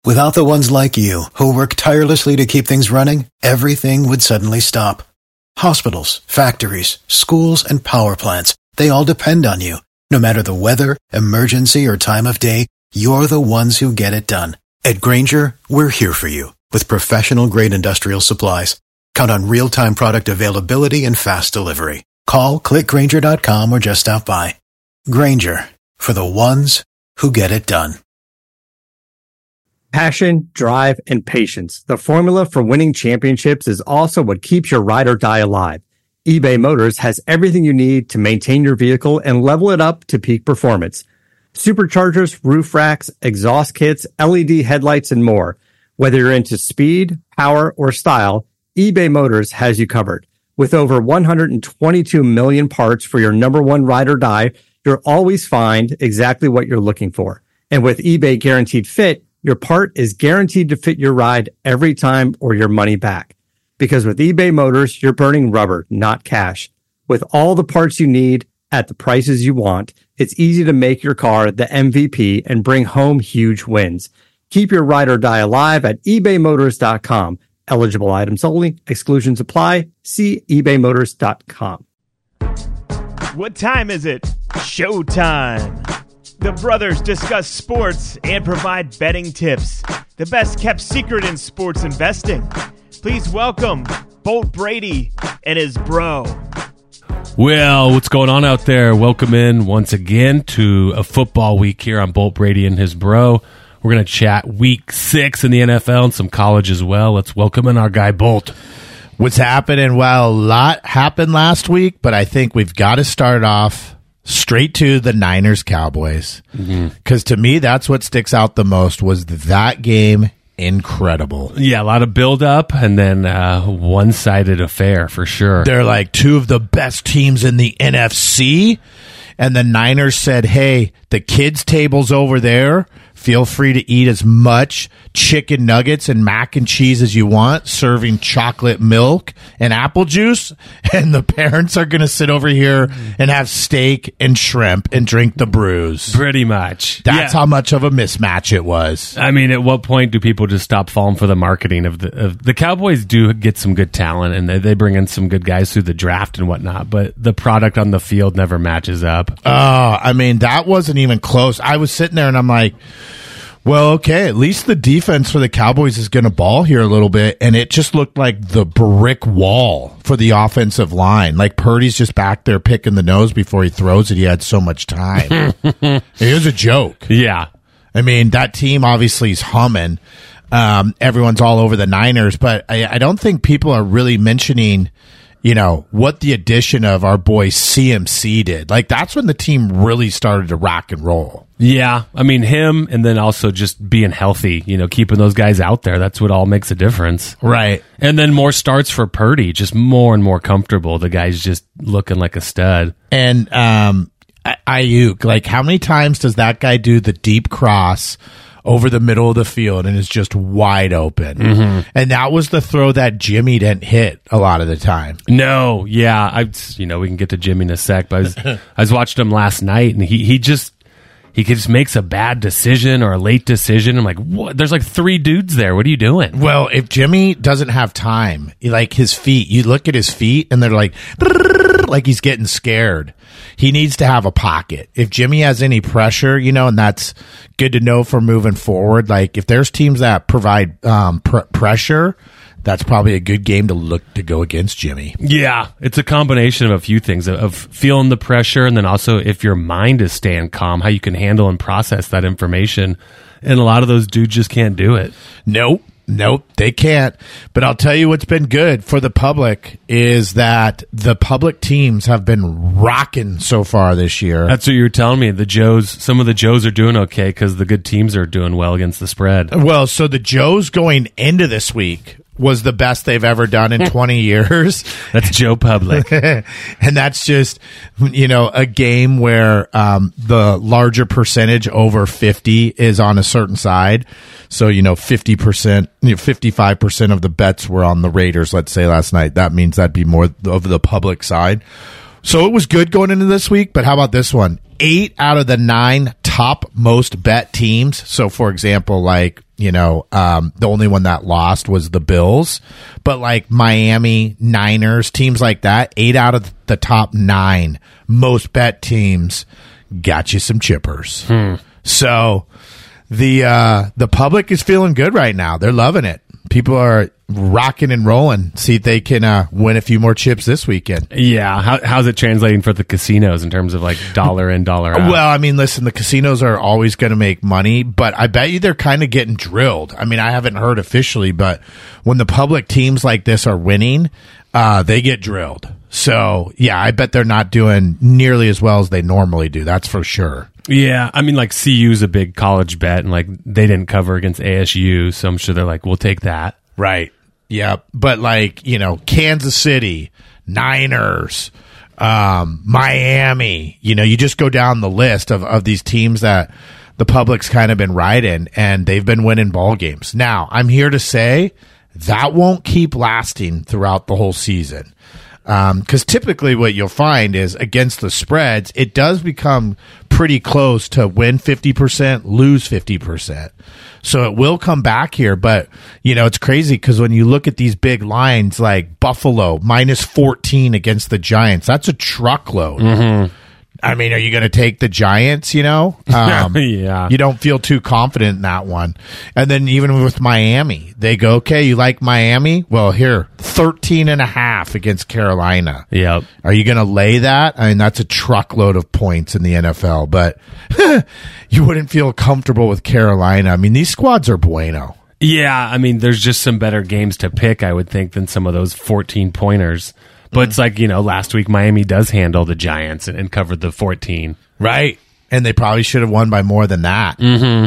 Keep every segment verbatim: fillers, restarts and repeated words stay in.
Without the ones like you, who work tirelessly to keep things running, everything would suddenly stop. Hospitals, factories, schools, and power plants, they all depend on you. No matter the weather, emergency, or time of day, you're the ones who get it done. At Grainger, we're here for you with professional-grade industrial supplies. Count on real-time product availability and fast delivery. Call, click Grainger dot com, or just stop by. Grainger, for the ones who get it done. Passion, drive, and patience. The formula for winning championships is also what keeps your ride or die alive. eBay Motors has everything you need to maintain your vehicle and level it up to peak performance. Superchargers, roof racks, exhaust kits, L E D headlights, and more. Whether you're into speed, power, or style, eBay Motors has you covered. With over one hundred twenty-two million parts for your number one ride or die, you'll always find exactly what you're looking for. And with eBay Guaranteed Fit, your part is guaranteed to fit your ride every time or your money back. Because with eBay Motors, you're burning rubber, not cash. With all the parts you need at the prices you want, it's easy to make your car the M V P and bring home huge wins. Keep your ride or die alive at ebay motors dot com. Eligible items only. Exclusions apply. See ebay motors dot com. What time is it? Showtime. The brothers discuss sports and provide betting tips. The best kept secret in sports investing. Please welcome Bolt Brady and his bro. Well, what's going on out there? Welcome in once again to a football week here on Bolt Brady and his bro. We're going to chat week six in the N F L and some college as well. Let's welcome in our guy Bolt. What's happening? Well, a lot happened last week, but I think we've got to start off straight to the Niners-Cowboys. Because mm-hmm. to me, that's what sticks out the most was that game incredible. Yeah, a lot of build-up and then uh, one-sided affair for sure. They're like two of the best teams in the N F C, and the Niners said, hey, the kids' table's over there. Feel free to eat as much chicken nuggets and mac and cheese as you want, serving chocolate milk and apple juice. And the parents are going to sit over here and have steak and shrimp and drink the brews. Pretty much. That's yeah. how much of a mismatch it was. I mean, at what point do people just stop falling for the marketing of the of the Cowboys? Do get some good talent and they, they bring in some good guys through the draft and whatnot, but the product on the field never matches up. Oh, uh, I mean, that wasn't even close. I was sitting there and I'm like, well, okay, at least the defense for the Cowboys is going to ball here a little bit, and it just looked like the brick wall for the offensive line. Like Purdy's just back there picking the nose before he throws it. He had so much time. It was a joke. Yeah. I mean, that team obviously is humming. Um, everyone's all over the Niners, but I, I don't think people are really mentioning, you know, what the addition of our boy C M C did. Like, that's when the team really started to rock and roll. Yeah, I mean, him and then also just being healthy, you know, keeping those guys out there. That's what all makes a difference. Right. And then more starts for Purdy, just more and more comfortable. The guy's just looking like a stud. And um, Ayuk, like, how many times does that guy do the deep cross over the middle of the field and is just wide open? Mm-hmm. And that was the throw that Jimmy didn't hit a lot of the time. No, yeah. I, you know, we can get to Jimmy in a sec, but I was, I was watching him last night, and he, he just, he just makes a bad decision or a late decision. I'm like, what? There's like three dudes there. What are you doing? Well, if Jimmy doesn't have time, like his feet, you look at his feet and they're like, like he's getting scared. He needs to have a pocket. If Jimmy has any pressure, you know, and that's good to know for moving forward. Like if there's teams that provide um, pr- pressure, that's probably a good game to look to go against Jimmy. Yeah, it's a combination of a few things, of feeling the pressure, and then also if your mind is staying calm, how you can handle and process that information. And a lot of those dudes just can't do it. Nope. Nope, they can't. But I'll tell you what's been good for the public is that the public teams have been rocking so far this year. That's what you were telling me. The Joes, some of the Joes are doing okay because the good teams are doing well against the spread. Well, so the Joes going into this week was the best they've ever done in twenty years. That's Joe Public. And that's just, you know, a game where um, the larger percentage over fifty is on a certain side. So, you know, fifty percent, you know, fifty-five percent of the bets were on the Raiders, let's say, last night. That means that'd be more of the public side. So it was good going into this week, but how about this one? eight out of the nine top most bet teams. So, for example, like, you know, um, the only one that lost was the Bills. But like Miami, Niners, teams like that, eight out of the top nine most bet teams got you some chippers. Hmm. So the uh, the public is feeling good right now. They're loving it. People are rocking and rolling. See if they can uh, win a few more chips this weekend. Yeah. How, how's it translating for the casinos in terms of like dollar in, dollar out? Well, I mean, listen, the casinos are always going to make money, but I bet you they're kind of getting drilled. I mean, I haven't heard officially, but when the public teams like this are winning, uh, they get drilled. So, yeah, I bet they're not doing nearly as well as they normally do. That's for sure. Yeah, I mean, like C U's a big college bet, and like they didn't cover against A S U, so I'm sure they're like, we'll take that. Right. Yeah, but like, you know, Kansas City, Niners, um, Miami, you know, you just go down the list of, of these teams that the public's kind of been riding, and they've been winning ball games. Now, I'm here to say that won't keep lasting throughout the whole season. Because um, typically what you'll find is against the spreads, it does become pretty close to win fifty percent, lose fifty percent. So it will come back here. But, you know, it's crazy because when you look at these big lines like Buffalo, minus fourteen against the Giants, that's a truckload. Mm-hmm. I mean, are you going to take the Giants, you know? Um, yeah. You don't feel too confident in that one. And then even with Miami, they go, okay, you like Miami? Well, here, thirteen and a half against Carolina. Yep. Are you going to lay that? I mean, that's a truckload of points in the N F L, but you wouldn't feel comfortable with Carolina. I mean, these squads are bueno. Yeah, I mean, there's just some better games to pick, I would think, than some of those fourteen pointers. But it's like, you know, last week Miami does handle the Giants and, and covered the fourteen. Right. And they probably should have won by more than that. Mm-hmm.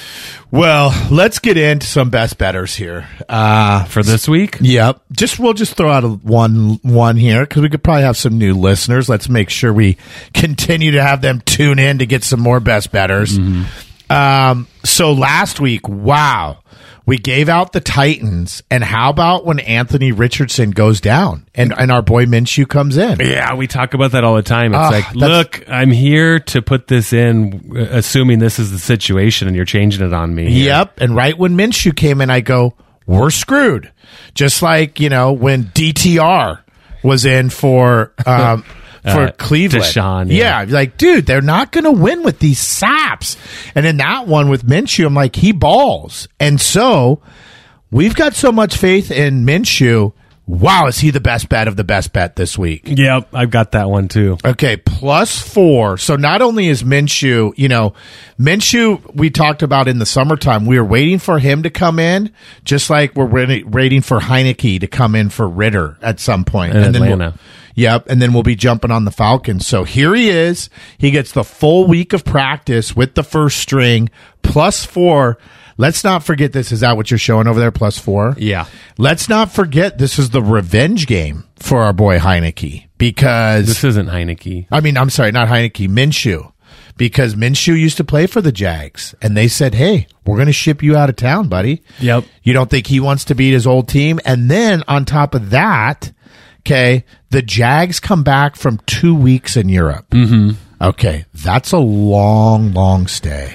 Well, let's get into some best bettors here. Uh, For this week? Yep. Just We'll just throw out a one one here because we could probably have some new listeners. Let's make sure we continue to have them tune in to get some more best bettors. Mm-hmm. Um, so last week, wow. We gave out the Titans, and how about when Anthony Richardson goes down and, and our boy Minshew comes in? Yeah, we talk about that all the time. It's Uh, like, look, I'm here to put this in, uh, assuming this is the situation, and you're changing it on me. Yep, and right when Minshew came in, I go, we're screwed. Just like, you know, when D T R was in for... Um, For Uh, Cleveland. Deshaun, yeah. yeah. Like, dude, they're not going to win with these saps. And in that one with Minshew, I'm like, he balls. And so we've got so much faith in Minshew. Wow, is he the best bet of the best bet this week? Yep, I've got that one too. Okay, plus four. So not only is Minshew, you know, Minshew we talked about in the summertime, we were waiting for him to come in, just like we're wait- waiting for Heineke to come in for Ritter at some point. In and then Atlanta. We'll, Yep, and then we'll be jumping on the Falcons. So here he is. He gets the full week of practice with the first string, plus four. Let's not forget this. Is that what you're showing over there, plus four? Yeah. Let's not forget this is the revenge game for our boy Heineke. Because, This isn't Heineke. I mean, I'm sorry, not Heineke, Minshew. Because Minshew used to play for the Jags, and they said, hey, we're going to ship you out of town, buddy. Yep. You don't think he wants to beat his old team? And then on top of that... Okay, the Jags come back from two weeks in Europe. Mm-hmm. Okay, that's a long, long stay.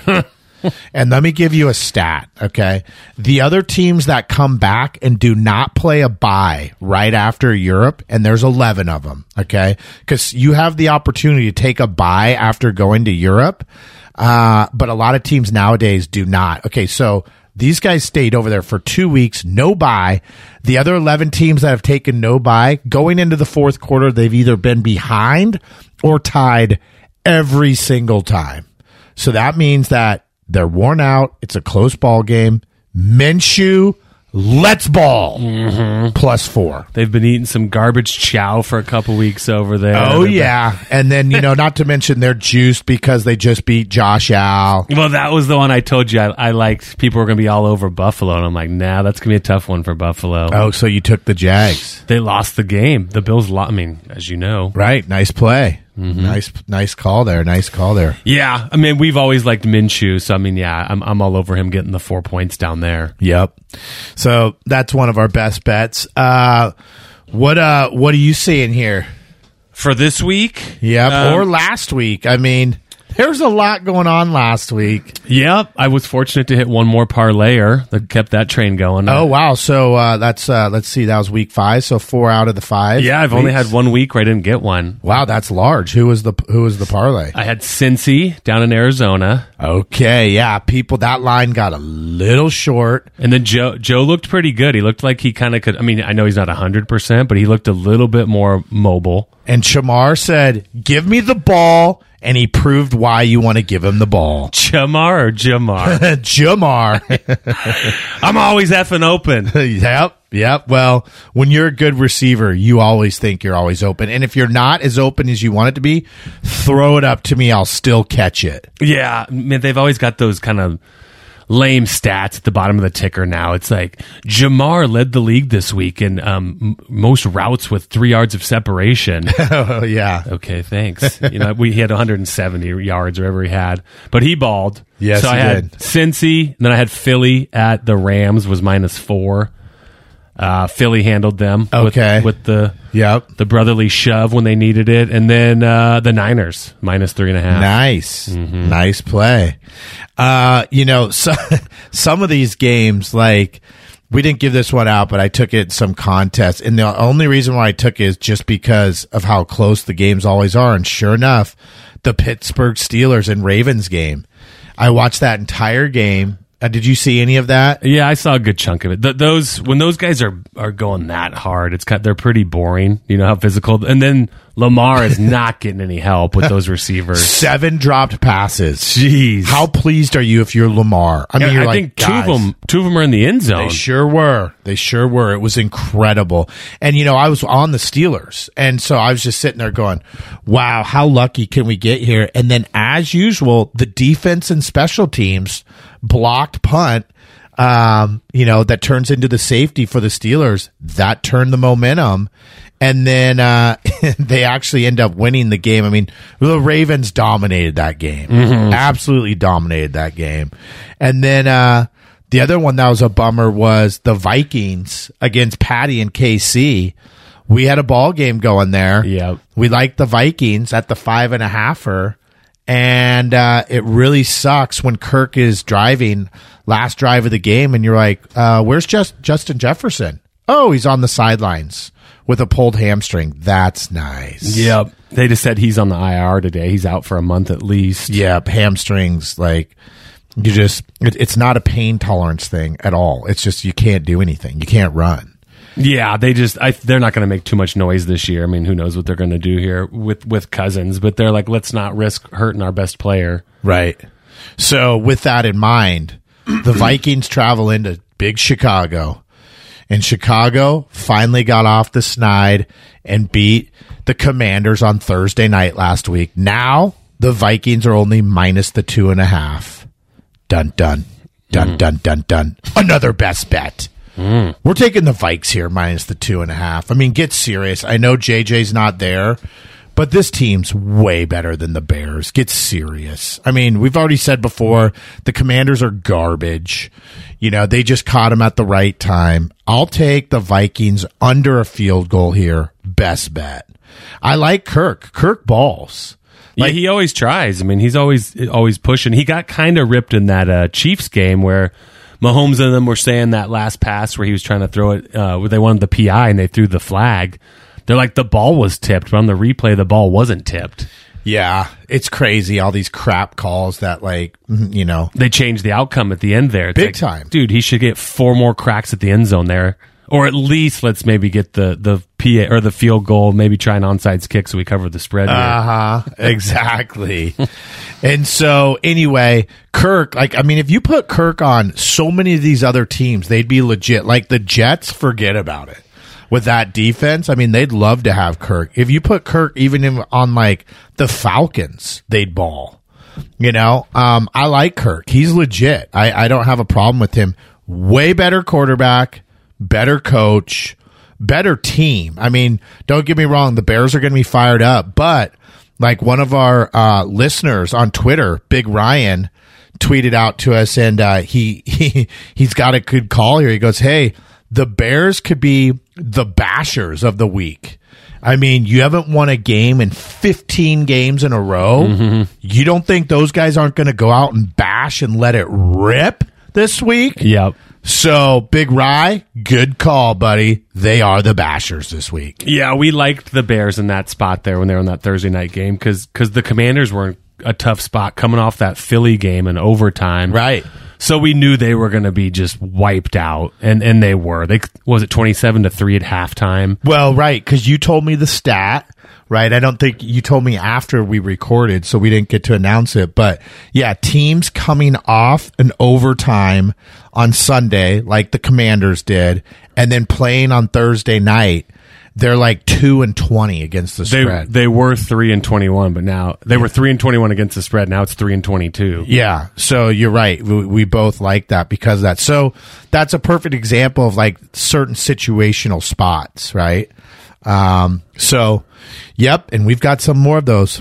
And let me give you a stat, okay? The other teams that come back and do not play a bye right after Europe, and there's eleven of them, okay? Because you have the opportunity to take a bye after going to Europe, uh, but a lot of teams nowadays do not. Okay, so... These guys stayed over there for two weeks, no bye. The other eleven teams that have taken no bye, going into the fourth quarter, they've either been behind or tied every single time. So that means that they're worn out. It's a close ball game. Minshew, let's ball. Mm-hmm. Plus four. They've been eating some garbage chow for a couple weeks over there. Oh, They're yeah. And then, you know, not to mention they're juiced because they just beat Josh Allen. Well, that was the one I told you I, I liked. People were going to be all over Buffalo, and I'm like, nah, that's going to be a tough one for Buffalo. Oh, so you took the Jags. They lost the game. The Bills lost. I mean, as you know. Right. Nice play. Mm-hmm. Nice, nice call there. Nice call there. Yeah. I mean, we've always liked Minshew, so I mean, yeah, I'm I'm all over him getting the four points down there. Yep. So that's one of our best bets. Uh, what uh, what are you seeing here for this week? Yep. Um, or last week? I mean, There's a lot going on last week. Yep, I was fortunate to hit one more parlayer that kept that train going. Oh wow! So uh, that's uh, let's see, that was week five. So four out of the five. Yeah, I've weeks. only had one week where I didn't get one. Wow, that's large. Who was the Who was the parlay? I had Cincy down in Arizona. Okay, yeah, people. That line got a little short, and then Joe Joe looked pretty good. He looked like he kind of could. I mean, I know he's not a hundred percent, but he looked a little bit more mobile. And Chamar said, "Give me the ball." And he proved why you want to give him the ball. Chamar or Jamar? Jamar. I'm always effing open. Yep, yep. Well, when you're a good receiver, you always think you're always open. And if you're not as open as you want it to be, throw it up to me. I'll still catch it. Yeah, man, they've always got those kind of lame stats at the bottom of the ticker now. It's like Jamar led the league this week in um, m- most routes with three yards of separation. Oh, yeah. Okay, thanks. You know, we he had one hundred seventy yards, whatever he had, but he balled. Yes, so I he had did. Cincy, and then I had Philly at the Rams was minus four. Uh, Philly handled them Okay. with, with the Yep. the brotherly shove when they needed it, and then uh, the Niners minus three and a half. Nice. Nice play. Uh, you know, so, some of these games, like, we didn't give this one out, but I took it in some contest. And the only reason why I took it is just because of how close the games always are. And sure enough, the Pittsburgh Steelers and Ravens game, I watched that entire game. Uh, did you see any of that? Yeah, I saw a good chunk of it. Th- those when those guys are are going that hard, it's kind they're pretty boring. You know how physical, and then Lamar is not getting any help with those receivers. Seven dropped passes. Jeez, How pleased are you if you're Lamar? I mean, I, you're I like, think two guys, of them, two of them are in the end zone. They sure were. They sure were. It was incredible. And, you know, I was on the Steelers. And so I was just sitting there going, wow, how lucky can we get here? And then, as usual, the defense and special teams blocked punt, um, you know, that turns into the safety for the Steelers. That turned the momentum. And then uh, they actually end up winning the game. I mean, the Ravens dominated that game. Mm-hmm. Absolutely dominated that game. And then uh, the other one that was a bummer was the Vikings against Patty and K C. We had a ball game going there. Yep. We liked the Vikings at the five and a halfer. And uh, it really sucks when Kirk is driving last drive of the game and you're like, uh, where's just Justin Jefferson? Oh, he's on the sidelines with a pulled hamstring. That's nice. Yep. They just said he's on the I R today. He's out for a month at least. Yep. Hamstrings, like, you just, it, it's not a pain tolerance thing at all. It's just you can't do anything. You can't run. Yeah, they just I, they're not going to make too much noise this year. I mean, who knows what they're going to do here with with Cousins? But they're like, let's not risk hurting our best player. Right. So with that in mind, the Vikings travel into big Chicago. And Chicago finally got off the snide and beat the Commanders on Thursday night last week. Now the Vikings are only minus the two and a half. Dun, dun, dun, mm. dun, dun, dun. Another best bet. Mm. We're taking the Vikes here minus the two and a half. I mean, get serious. I know J J's not there, but this team's way better than the Bears. Get serious. I mean, we've already said before, the Commanders are garbage. You know, they just caught them at the right time. I'll take the Vikings under a field goal here. Best bet. I like Kirk. Kirk balls. Like, yeah, he always tries. I mean, he's always always pushing. He got kind of ripped in that uh, Chiefs game where Mahomes and them were saying that last pass where he was trying to throw it, uh, where they wanted the P I and they threw the flag. They're like, the ball was tipped, but on the replay, the ball wasn't tipped. Yeah, it's crazy. All these crap calls that, like, you know. They changed the outcome at the end there. It's Big like, time. Dude, he should get four more cracks at the end zone there. Or at least let's maybe get the, the P A or the field goal, maybe try an onside kick so we cover the spread here. Uh-huh. Exactly. And so, anyway, Kirk, like, I mean, if you put Kirk on so many of these other teams, they'd be legit. Like, the Jets, forget about it. With that defense, I mean, they'd love to have Kirk. If you put Kirk even in, on, like, the Falcons, they'd ball. You know? Um, I like Kirk. He's legit. I, I don't have a problem with him. Way better quarterback. Better coach, better team. I mean, don't get me wrong, the Bears are going to be fired up, but like one of our uh, listeners on Twitter, Big Ryan, tweeted out to us, and uh, he, he, he's got a good call here. He goes, hey, the Bears could be the bashers of the week. I mean, you haven't won a game in fifteen games in a row. Mm-hmm. You don't think those guys aren't going to go out and bash and let it rip this week? Yep. So, Big Rye, good call, buddy. They are the bashers this week. Yeah, we liked the Bears in that spot there when they were in that Thursday night game because the Commanders were in a tough spot coming off that Philly game in overtime. Right. So we knew they were going to be just wiped out, and, and they were. They was it twenty-seven to three at halftime? Well, right, because you told me the stat, right? I don't think you told me after we recorded, so we didn't get to announce it. But, yeah, teams coming off an overtime on Sunday, like the Commanders did, and then playing on Thursday night, they're like two and twenty against the They spread. they were three and twenty-one, but now they were three and twenty-one against the spread. Now it's three and twenty-two. Yeah, so you're right. We, we both like that because of that. So that's a perfect example of like certain situational spots, right? Um, so, yep, and we've got some more of those.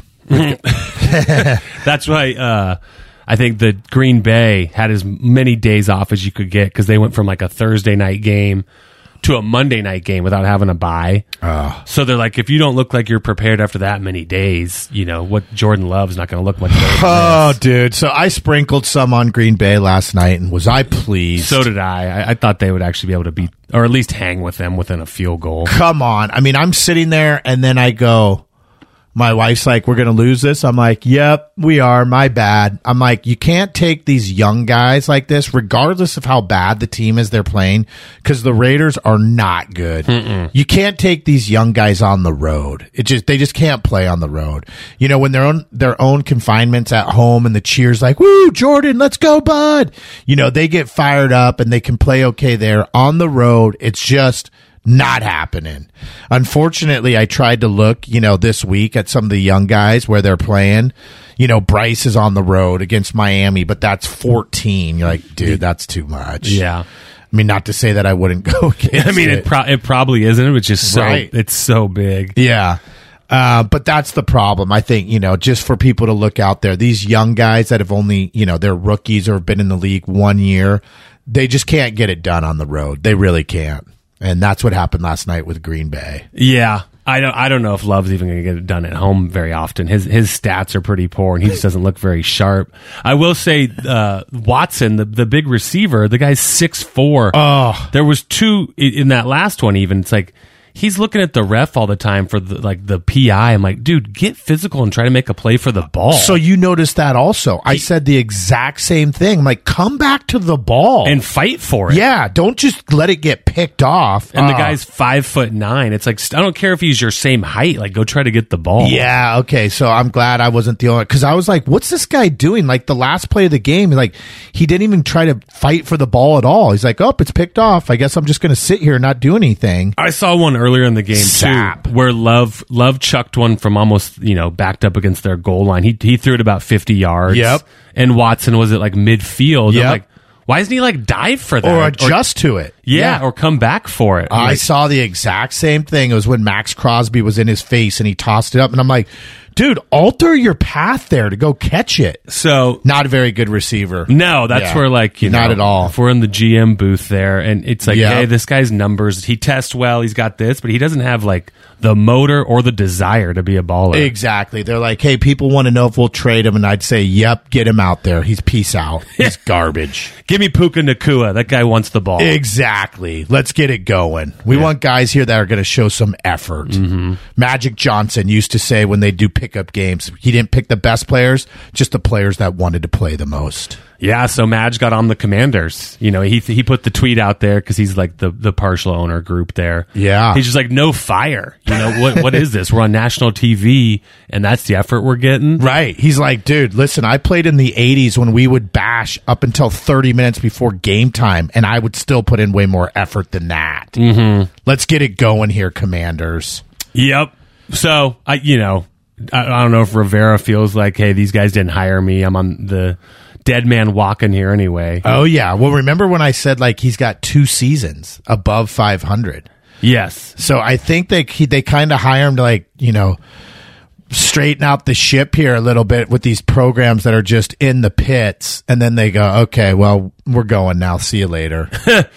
That's why uh, I think the Green Bay had as many days off as you could get because they went from like a Thursday night game to a Monday night game without having a bye. Uh, So they're like, if you don't look like you're prepared after that many days, you know, what Jordan Love's not going to look much better than oh, this. dude. So I sprinkled some on Green Bay last night, and was I pleased? So did I. I. I thought they would actually be able to beat, or at least hang with them within a field goal. Come on. I mean, I'm sitting there, and then I go, my wife's like, we're going to lose this. I'm like, yep, we are. My bad. I'm like, you can't take these young guys like this, regardless of how bad the team is they're playing, because the Raiders are not good. Mm-mm. You can't take these young guys on the road. It just they just can't play on the road. You know, when they're on their own confinements at home and the cheers like, woo, Jordan, let's go, bud. You know, they get fired up and they can play okay there. On the road, it's just not happening. Unfortunately, I tried to look, you know, this week at some of the young guys where they're playing. You know, Bryce is on the road against Miami, but that's fourteen. You're like, dude, that's too much. Yeah. I mean, not to say that I wouldn't go against I mean, it, it. pro- it probably isn't. It's just so, Right. it's so big. Yeah. Uh, but that's the problem. I think, you know, just for people to look out there, these young guys that have only, you know, they're rookies or have been in the league one year, they just can't get it done on the road. They really can't. And that's what happened last night with Green Bay. Yeah. I don't I don't know if Love's even going to get it done at home very often. His his stats are pretty poor, and he just doesn't look very sharp. I will say uh, Watson, the, the big receiver, the guy's six foot four. Oh. There was two in, in that last one even. It's like he's looking at the ref all the time for the, like the P I. I'm like, dude, get physical and try to make a play for the ball. So you noticed that also. I said the exact same thing. I'm like, come back to the ball. and fight for it. yeah, don't just let it get picked off. And the Uh, guy's five foot nine. It's like, I don't care if he's your same height. Like, go try to get the ball. Yeah, okay. So I'm glad I wasn't the only, because I was like, what's this guy doing? Like the last play of the game, like he didn't even try to fight for the ball at all. He's like, oh, it's picked off. I guess I'm just going to sit here and not do anything. I saw one earlier in the game Sap. too, where Love Love chucked one from almost, you know, backed up against their goal line. He he threw it about fifty yards. Yep. And Watson was at like midfield. Yep. I'm like, why doesn't he like dive for that? Or adjust to it. yeah, or come back for it. I Like, saw the exact same thing. It was when Max Crosby was in his face and he tossed it up. And I'm like, dude, alter your path there to go catch it. so Not a very good receiver. no, that's Yeah. where like you Not know, at all. If we're in the G M booth there, and it's like, Yeah. hey, this guy's numbers. He tests well. He's got this, but he doesn't have like the motor or the desire to be a baller. Exactly. They're like, hey, people want to know if we'll trade him. And I'd say, yep, get him out there. He's peace out. He's garbage. Give me Puka Nakua. That guy wants the ball. Exactly. Let's get it going. We want guys here that are going to show some effort. Mm-hmm. Magic Johnson used to say when they do pickup games, he didn't pick the best players, just the players that wanted to play the most. Yeah, so Madge got on the Commanders. You know, he he put the tweet out there because he's like the, the partial owner group there. Yeah. He's just like, no fire. You know, what what is this? We're on national T V, and that's the effort we're getting. Right. He's like, dude, listen, I played in the eighties when we would bash up until thirty minutes before game time, and I would still put in way more effort than that. Mm-hmm. Let's get it going here, Commanders. Yep. So, I you know, I, I don't know if Rivera feels like, hey, these guys didn't hire me. I'm on the dead man walking here anyway. Oh, yeah. Well, remember when I said, like, he's got two seasons above five hundred? Yes. So I think they he, they kind of hire him to, like, you know, straighten out the ship here a little bit with these programs that are just in the pits, and then they go, okay, well, we're going now. See you later.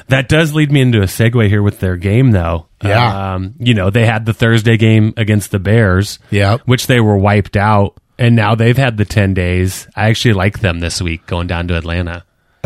That does lead me into a segue here with their game, though. Yeah. Um, you know, they had the Thursday game against the Bears, Yep. which they were wiped out, and now they've had the ten days. I actually like them this week going down to Atlanta.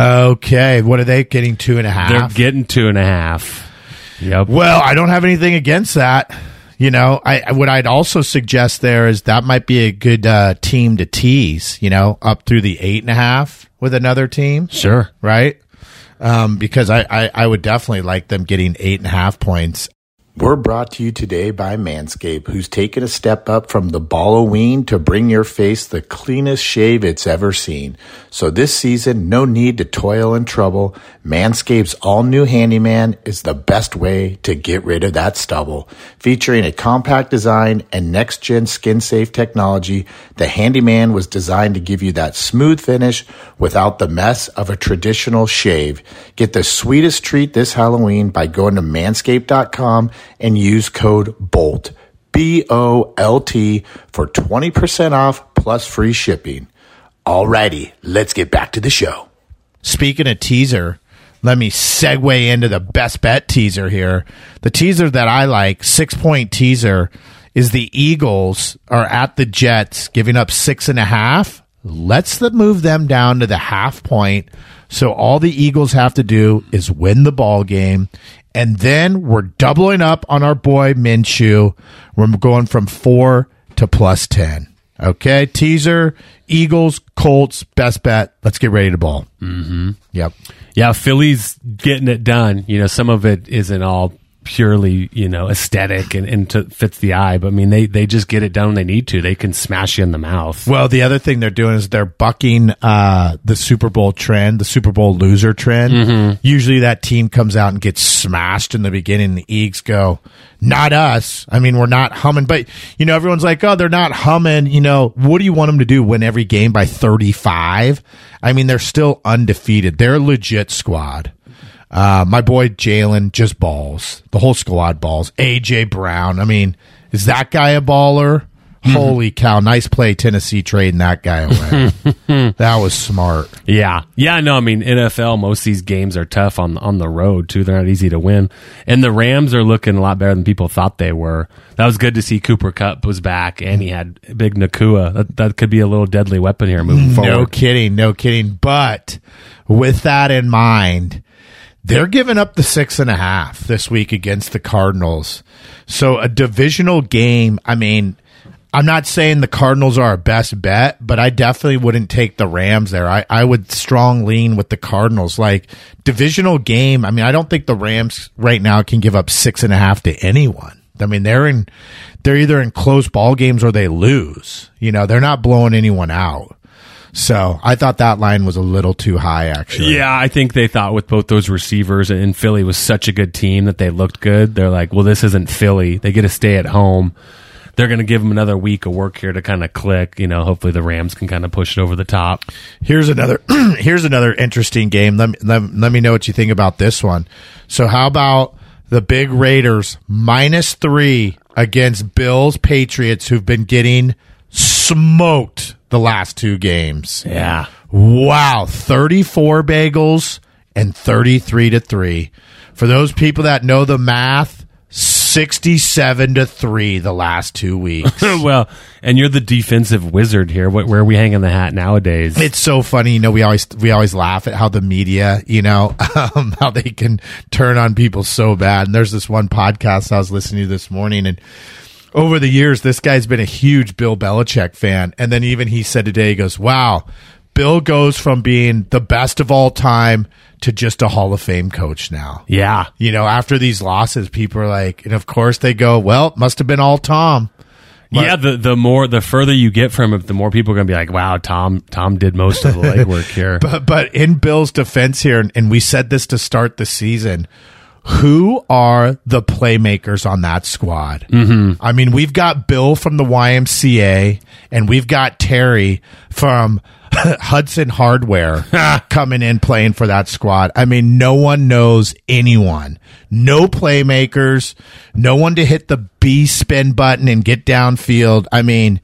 Okay. What are they getting? Two and a half? They're getting two and a half. Yep. Well, I don't have anything against that. You know, I what I'd also suggest there is that might be a good uh, team to tease, you know, up through the eight and a half with another team. Sure. Right? Um, because I, I, I would definitely like them getting eight and a half points. We're brought to you today by Manscaped, who's taken a step up from the Balloween to bring your face the cleanest shave it's ever seen. So this season, no need to toil and trouble. Manscaped's all-new Handyman is the best way to get rid of that stubble. Featuring a compact design and next-gen skin-safe technology, the Handyman was designed to give you that smooth finish without the mess of a traditional shave. Get the sweetest treat this Halloween by going to manscaped dot com and use code BOLT, B O L T, for twenty percent off plus free shipping. Alrighty, let's get back to the show. Speaking of teaser, let me segue into the best bet teaser here. The teaser that I like, six-point teaser, is the Eagles are at the Jets, giving up six and a half. Let's the move them down to the half point. So all the Eagles have to do is win the ball game. And then we're doubling up on our boy Minshew. We're going from four to plus ten. Okay, teaser, Eagles, Colts, best bet. Let's get ready to ball. Mm-hmm. Yep. Yeah, Philly's getting it done. You know, some of it isn't all purely, you know, aesthetic and, and to, fits the eye, but I mean, they, they just get it done when they need to. They can smash you in the mouth. Well, the other thing they're doing is they're bucking uh, the Super Bowl trend, the Super Bowl loser trend. Mm-hmm. Usually that team comes out and gets smashed in the beginning. The Eagles go, not us. I mean, we're not humming. But, you know, everyone's like, oh, they're not humming. You know, what do you want them to do? Win every game by thirty-five? I mean, they're still undefeated. They're a legit squad. Uh, my boy Jalen just balls. The whole squad balls. A J Brown. I mean, is that guy a baller? Mm-hmm. Holy cow. Nice play, Tennessee, trading that guy away. That was smart. Yeah. Yeah, no, I mean, N F L, most of these games are tough on, on the road, too. They're not easy to win. And the Rams are looking a lot better than people thought they were. That was good to see. Cooper Kupp was back, and he had big Nakua. That, that could be a little deadly weapon here moving forward. No kidding. No kidding. But with that in mind, they're giving up the six and a half this week against the Cardinals. So a divisional game, I mean, I'm not saying the Cardinals are our best bet, but I definitely wouldn't take the Rams there. I, I would strong lean with the Cardinals. Like, divisional game, I mean, I don't think the Rams right now can give up six and a half to anyone. I mean, they're in, they're either in close ball games or they lose. You know, they're not blowing anyone out. So I thought that line was a little too high, actually. Yeah, I think they thought with both those receivers, and Philly was such a good team that they looked good. They're like, well, this isn't Philly. They get to stay at home. They're going to give them another week of work here to kind of click. You know, hopefully the Rams can kind of push it over the top. Here's another here's another interesting game. Let me, let, let me know what you think about this one. So how about the big Raiders minus three against Bills Patriots, who've been getting smoked the last two games. Yeah. Wow. thirty-four bagels and thirty-three to three. For those people that know the math, sixty-seven to three the last two weeks. Well, and you're the defensive wizard here. What, where are we hanging the hat nowadays? It's so funny. You know, we always, we always laugh at how the media, you know, um, how they can turn on people so bad. And there's this one podcast I was listening to this morning, and over the years, this guy's been a huge Bill Belichick fan. And then even he said today, he goes, wow, Bill goes from being the best of all time to just a Hall of Fame coach now. Yeah. You know, after these losses, people are like, and of course they go, well, must have been all Tom. But, yeah, the the more the further you get from it, the more people are going to be like, wow, Tom Tom did most of the legwork here. But, but in Bill's defense here, and, and we said this to start the season, who are the playmakers on that squad? Mm-hmm. I mean, we've got Bill from the Y M C A, and we've got Terry from Hudson Hardware coming in playing for that squad. I mean, no one knows anyone. No playmakers. No one to hit the B spin button and get downfield. I mean,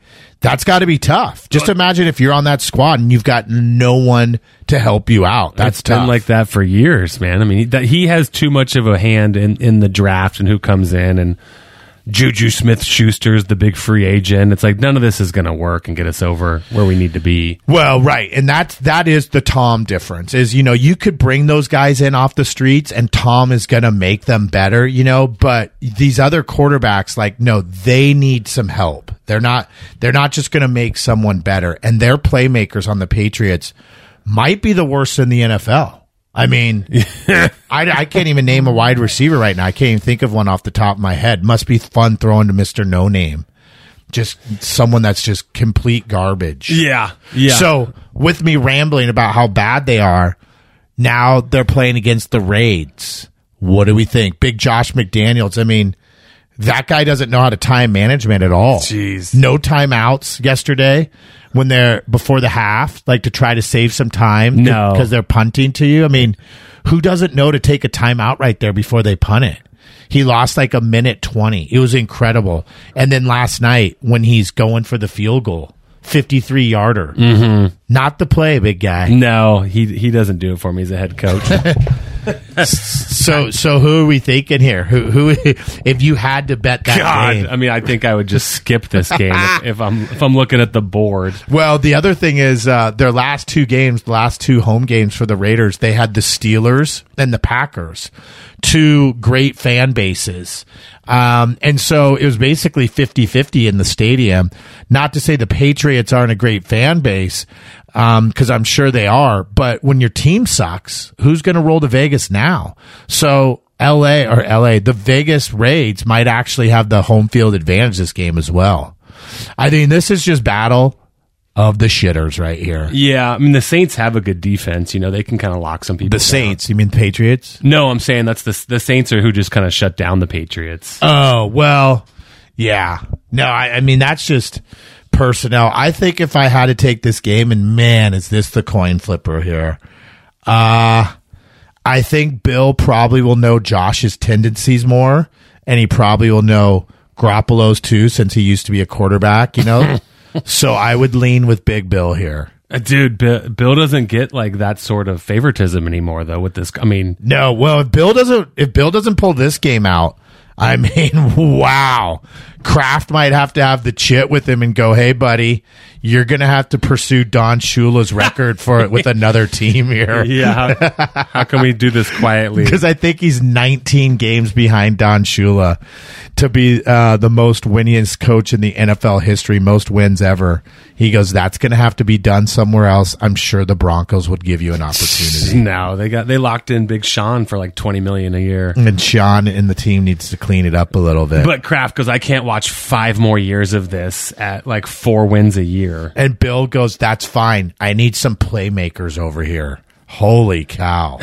That's got to be tough. Just imagine if you're on that squad and you've got no one to help you out. That's it's tough. been like that for years, man. I mean, he, that, he has too much of a hand in, in the draft and who comes in, and Juju Smith-Schuster's the big free agent. It's like none of this is going to work and get us over where we need to be. Well, right. And that's, that is the Tom difference is, you know, you could bring those guys in off the streets and Tom is going to make them better, you know, but these other quarterbacks, like, no, they need some help. They're not, they're not just going to make someone better. And their playmakers on the Patriots might be the worst in the N F L. I mean, I, I can't even name a wide receiver right now. I can't even think of one off the top of my head. Must be fun throwing to Mister No Name. Just someone that's just complete garbage. Yeah. Yeah. So with me rambling about how bad they are, now they're playing against the Raids. What do we think? Big Josh McDaniels. I mean, that guy doesn't know how to time management at all. Jeez. No timeouts yesterday when they're before the half, like to try to save some time. No. Because they're punting to you. I mean, who doesn't know to take a timeout right there before they punt it? He lost like a minute twenty. It was incredible. And then last night when he's going for the field goal, fifty-three yarder. Mm-hmm. Not the play, big guy. No, he he doesn't do it for me. He's a head coach. So, so who are we thinking here? Who, who, if you had to bet that God, game? I mean, I think I would just skip this game if, if I'm if I'm looking at the board. Well, the other thing is uh, their last two games, the last two home games for the Raiders, they had the Steelers and the Packers, two great fan bases. Um, and so it was basically fifty-fifty in the stadium. Not to say the Patriots aren't a great fan base, because um, I'm sure they are. But when your team sucks, who's going to roll to Vegas now? So L A or L A, the Vegas Raids might actually have the home field advantage this game as well. I mean, this is just battle of the shitters right here. Yeah, I mean, the Saints have a good defense. You know, they can kind of lock some people The down. Saints, you mean Patriots? No, I'm saying that's the the Saints are who just kind of shut down the Patriots. Oh, well, yeah. No, I, I mean, that's just personnel. I think if I had to take this game, and man, is this the coin flipper here. Uh, I think Bill probably will know Josh's tendencies more, and he probably will know Garoppolo's too, since he used to be a quarterback, you know? So I would lean with Big Bill here. Uh, Dude, Bill, Bill doesn't get like that sort of favoritism anymore, though. With this, I mean, No, well, if Bill doesn't, if Bill doesn't pull this game out, I mean, wow. Kraft might have to have the chit with him and go, hey, buddy, you're going to have to pursue Don Shula's record for it with another team here. yeah. How, how can we do this quietly? Because I think he's nineteen games behind Don Shula to be uh, the most winningest coach in the N F L history, most wins ever. He goes, that's going to have to be done somewhere else. I'm sure the Broncos would give you an opportunity. No, they got they locked in Big Sean for like twenty million a year. And Sean and the team needs to clean it up a little bit. But Kraft goes, I can't watch five more years of this at like four wins a year. And Bill goes, that's fine. I need some playmakers over here. Holy cow.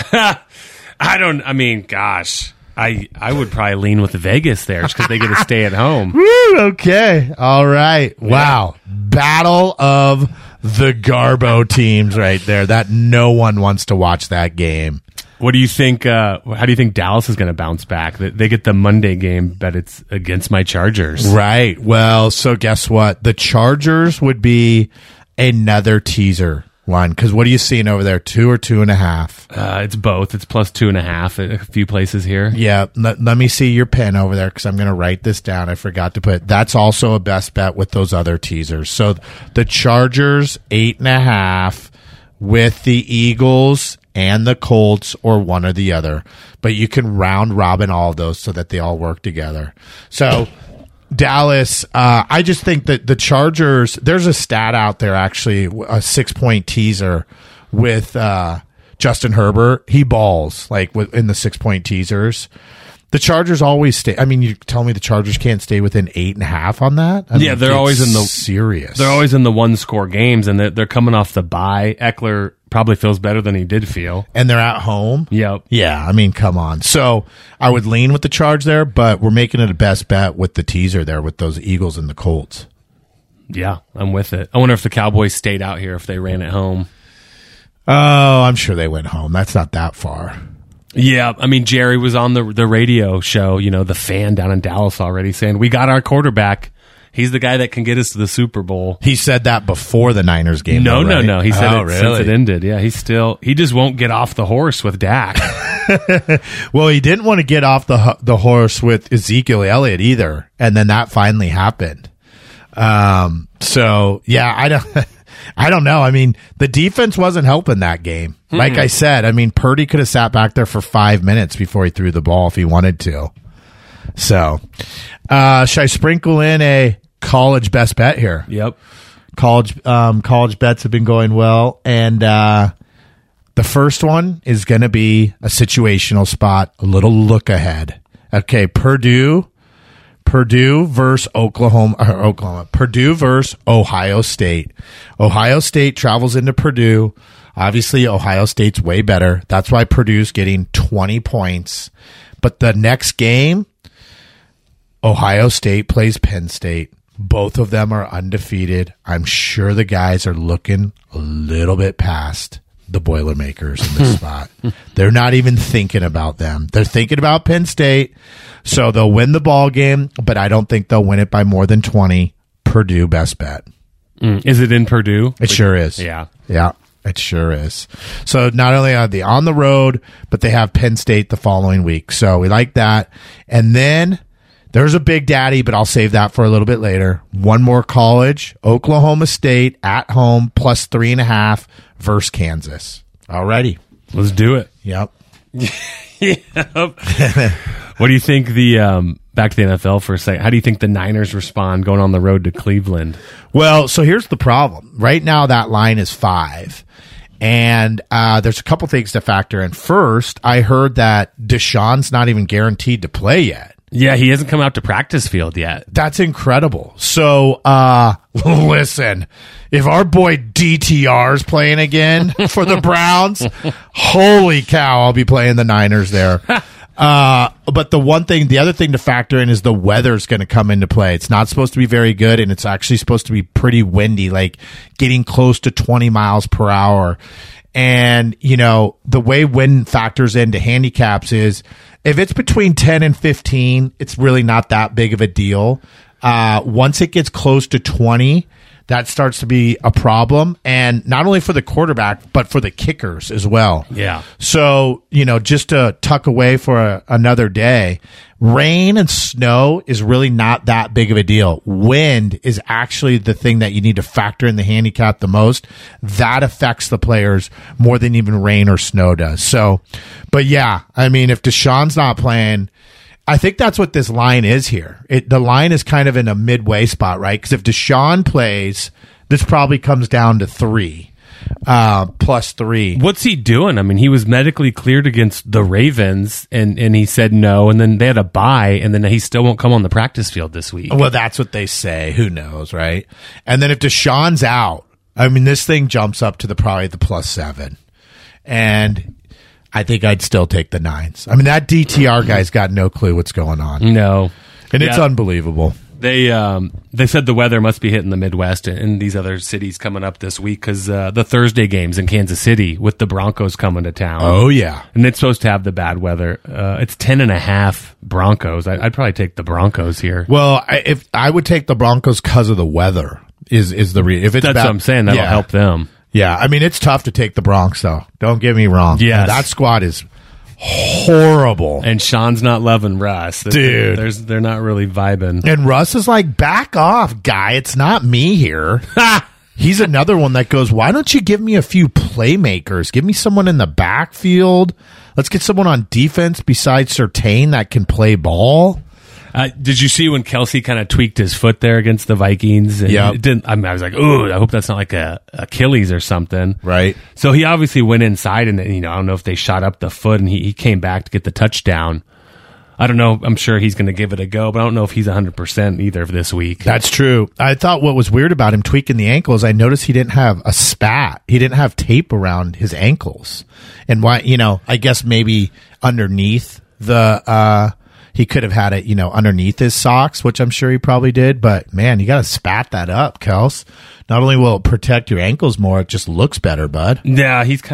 I don't, I mean, gosh, I I would probably lean with Vegas there just because they get to stay at home. Woo, okay. All right. Wow. Battle of the Garbo teams right there. That no one wants to watch that game. What do you think? Uh, how do you think Dallas is going to bounce back? They they get the Monday game, but it's against my Chargers. Right. Well, so guess what? The Chargers would be another teaser one. Because what are you seeing over there? Two or two and a half? Uh, it's both. It's plus two and a half at a few places here. Yeah. Let, let me see your pen over there because I'm going to write this down. I forgot to put. That's also a best bet with those other teasers. So the Chargers, eight and a half with the Eagles and the Colts, or one or the other. But you can round robin all of those so that they all work together. So Dallas, uh, I just think that the Chargers, there's a stat out there, actually, a six-point teaser with uh, Justin Herbert. He balls, like, in the six-point teasers. The Chargers always stay. I mean, you tell me the Chargers can't stay within eight and a half on that? I Yeah, mean, they're it's always in the- serious. They're always in the one score games, and they're, they're coming off the bye. Eckler probably feels better than he did feel. And they're at home. Yep. Yeah, I mean, come on. So I would lean with the Charge there, but we're making it a best bet with the teaser there with those Eagles and the Colts. Yeah, I'm with it. I wonder if the Cowboys stayed out here if they ran at home. Oh, I'm sure they went home. That's not that far. Yeah, I mean, Jerry was on the the radio show, you know, the fan down in Dallas already saying, we got our quarterback. He's the guy that can get us to the Super Bowl. He said that before the Niners game. No, though, no, right? no. He said oh, it really? since it ended. Yeah, he's still, he just won't get off the horse with Dak. Well, he didn't want to get off the the horse with Ezekiel Elliott either, and then that finally happened. Um, so yeah, I don't, I don't know. I mean, the defense wasn't helping that game. Mm-hmm. Like I said, I mean, Purdy could have sat back there for five minutes before he threw the ball if he wanted to. So, uh, should I sprinkle in a college best bet here? Yep. College, um, college bets have been going well, and uh, the first one is going to be a situational spot, a little look ahead. Okay, Purdue. Purdue versus Oklahoma, or Oklahoma, Purdue versus Ohio State. Ohio State travels into Purdue. Obviously, Ohio State's way better. That's why Purdue's getting twenty points. But the next game, Ohio State plays Penn State. Both of them are undefeated. I'm sure the guys are looking a little bit past the Boilermakers in this spot. They're not even thinking about them. They're thinking about Penn State. So they'll win the ball game, but I don't think they'll win it by more than twenty. Purdue best bet. Mm. Is it in Purdue? It sure is. Yeah. Yeah, it sure is. So not only are they on the road, but they have Penn State the following week. So we like that. And then there's a big daddy, but I'll save that for a little bit later. One more college, Oklahoma State at home, plus three and a half versus Kansas. Alrighty. Let's do it. Yep. Yep. What do you think the, um, back to the N F L for a second, how do you think the Niners respond going on the road to Cleveland? Well, so here's the problem. Right now that line is five. And uh, there's a couple things to factor in. First, I heard that Deshaun's not even guaranteed to play yet. Yeah, he hasn't come out to practice field yet. That's incredible. So, uh, listen, if our boy D T R's playing again for the Browns, holy cow, I'll be playing the Niners there. Uh, but the one thing, the other thing to factor in is the weather's going to come into play. It's not supposed to be very good, and it's actually supposed to be pretty windy, like getting close to twenty miles per hour. And, you know, the way wind factors into handicaps is if it's between ten and fifteen, it's really not that big of a deal. Uh, once it gets close to twenty, that starts to be a problem. And not only for the quarterback, but for the kickers as well. Yeah. So, you know, just to tuck away for a, another day, rain and snow is really not that big of a deal. Wind is actually the thing that you need to factor in the handicap the most. That affects the players more than even rain or snow does. So, but yeah, I mean, if Deshaun's not playing, I think that's what this line is here. It, the line is kind of in a midway spot, right? Because if Deshaun plays, this probably comes down to three, uh, plus three. What's he doing? I mean, he was medically cleared against the Ravens, and, and he said no, and then they had a bye, and then he still won't come on the practice field this week. Well, that's what they say. Who knows, right? And then if Deshaun's out, I mean, this thing jumps up to the probably the plus seven. And I think I'd still take the nines. I mean, that D T R guy's got no clue what's going on. No. And it's Yeah. unbelievable. They um, they said the weather must be hitting the Midwest and these other cities coming up this week because uh, the Thursday games in Kansas City with the Broncos coming to town. Oh, yeah. And it's supposed to have the bad weather. Uh, it's ten and a half Broncos. I, I'd probably take the Broncos here. Well, I, if I would take the Broncos because of the weather is is the re- if it's That's bad, what I'm saying. That'll yeah. help them. Yeah, I mean, it's tough to take the Bronx, though. Don't get me wrong. Yes. That squad is horrible. And Sean's not loving Russ. Dude. There's, they're not really vibing. And Russ is like, back off, guy. It's not me here. He's another one that goes, why don't you give me a few playmakers? Give me someone in the backfield. Let's get someone on defense besides Surtain that can play ball. Uh, did you see when Kelsey kind of tweaked his foot there against the Vikings? And Yep. it didn't. I, mean, I was like, "Ooh, I hope that's not like a Achilles or something." Right. So he obviously went inside, and you know, I don't know if they shot up the foot, and he, he came back to get the touchdown. I don't know. I'm sure he's going to give it a go, but I don't know if he's one hundred percent either for this week. That's true. I thought what was weird about him tweaking the ankles, I noticed he didn't have a spat. He didn't have tape around his ankles. And why, you know, I guess maybe underneath the, uh, he could have had it, you know, underneath his socks, which I'm sure he probably did. But, man, you got to spat that up, Kels. Not only will it protect your ankles more, it just looks better, bud. Yeah, he's kind of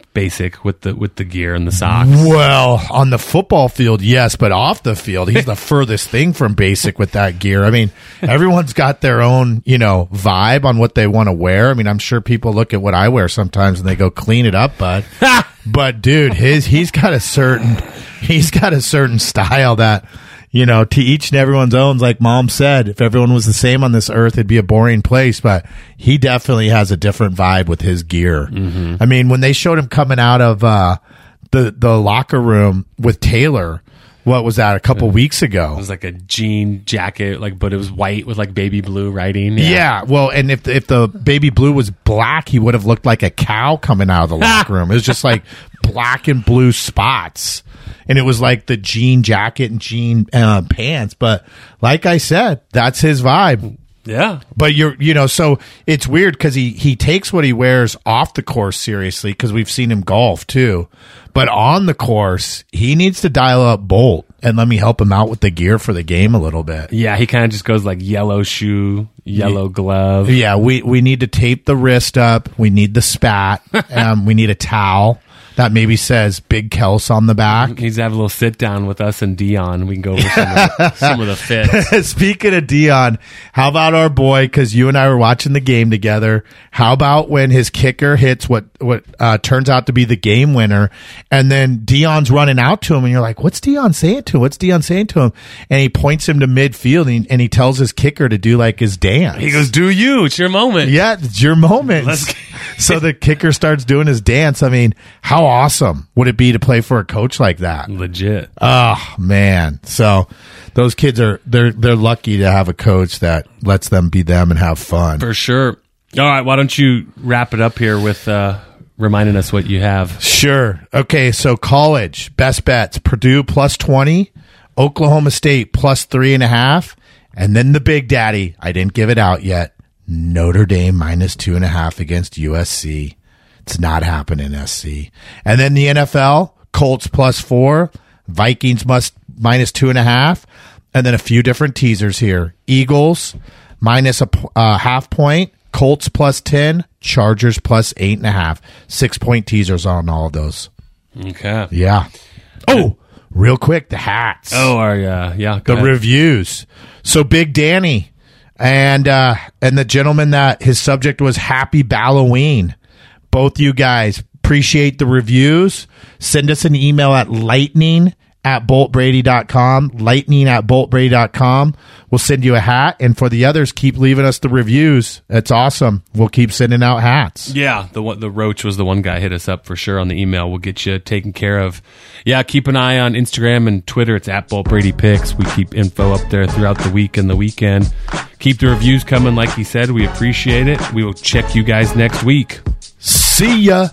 basic with the with the gear and the socks. Well, on the football field, yes, but off the field, he's the furthest thing from basic with that gear. I mean, everyone's got their own, you know, vibe on what they want to wear. I mean, I'm sure people look at what I wear sometimes and they go, clean it up, bud. But dude, his he's got a certain he's got a certain style that, you know, to each and everyone's own. Like Mom said, if everyone was the same on this earth, it'd be a boring place. But he definitely has a different vibe with his gear. Mm-hmm. I mean, when they showed him coming out of uh, the the locker room with Taylor, what was that, a couple it, weeks ago? It was like a jean jacket, like, but it was white with like baby blue writing. Yeah, yeah, well, and if the, if the baby blue was black, he would have looked like a cow coming out of the locker room. It was just like black and blue spots. And it was like the jean jacket and jean uh, pants. But like I said, that's his vibe. Yeah. But you're, you know, so it's weird because he, he takes what he wears off the course seriously because we've seen him golf too. But on the course, he needs to dial up Bolt and let me help him out with the gear for the game a little bit. Yeah, he kind of just goes like yellow shoe, yellow yeah. glove. Yeah, we, we need to tape the wrist up. We need the spat. um, we need a towel that maybe says Big Kels on the back. He's have a little sit down with us and Dion. We can go over some, of, the, some of the fits. Speaking of Dion, how about our boy? Because you and I were watching the game together. How about when his kicker hits what what uh, turns out to be the game winner, and then Dion's running out to him, and you're like, "What's Dion saying to him? What's Dion saying to him?" And he points him to midfield, and he, and he tells his kicker to do like his dance. He goes, "Do you? It's your moment." Yeah, it's your moment. Let's So the kicker starts doing his dance. I mean, how awesome would it be to play for a coach like that? Legit. Oh man. So those kids are they're they're lucky to have a coach that lets them be them and have fun. For sure. All right, why don't you wrap it up here with uh, reminding us what you have? Sure. Okay, so college best bets: Purdue plus twenty, Oklahoma State plus three and a half, and then the big daddy. I didn't give it out yet. Notre Dame minus two and a half against U S C. It's not happening, S C. And then the N F L, Colts plus four, Vikings must minus two and a half, and then a few different teasers here. Eagles minus a uh, half point, Colts plus ten, Chargers plus eight and a half. Six point teasers on all of those. Okay. Yeah. Oh, real quick, the hats. Oh, are uh, yeah. The ahead. reviews. So Big Danny and uh, and the gentleman that his subject was Happy Balloween. Both you guys, appreciate the reviews. Send us an email at lightning at bolt brady dot com. Lightning at bolt brady dot com. We'll send you a hat. And for the others, keep leaving us the reviews. It's awesome. We'll keep sending out hats. Yeah, the one, the Roach was the one guy hit us up for sure on the email. We'll get you taken care of. Yeah, keep an eye on Instagram and Twitter. It's at Bolt Brady Picks. We keep info up there throughout the week and the weekend. Keep the reviews coming, like he said. We appreciate it. We will check you guys next week. See ya.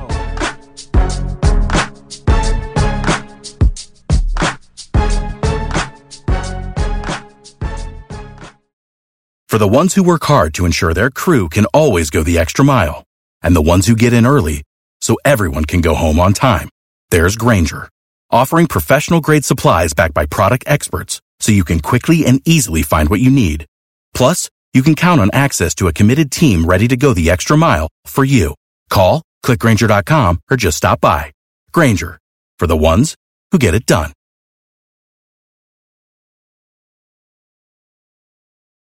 For the ones who work hard to ensure their crew can always go the extra mile, and the ones who get in early so everyone can go home on time, there's Grainger, offering professional-grade supplies backed by product experts so you can quickly and easily find what you need. Plus, you can count on access to a committed team ready to go the extra mile for you. Call, click Grainger dot com, or just stop by. Grainger, for the ones who get it done.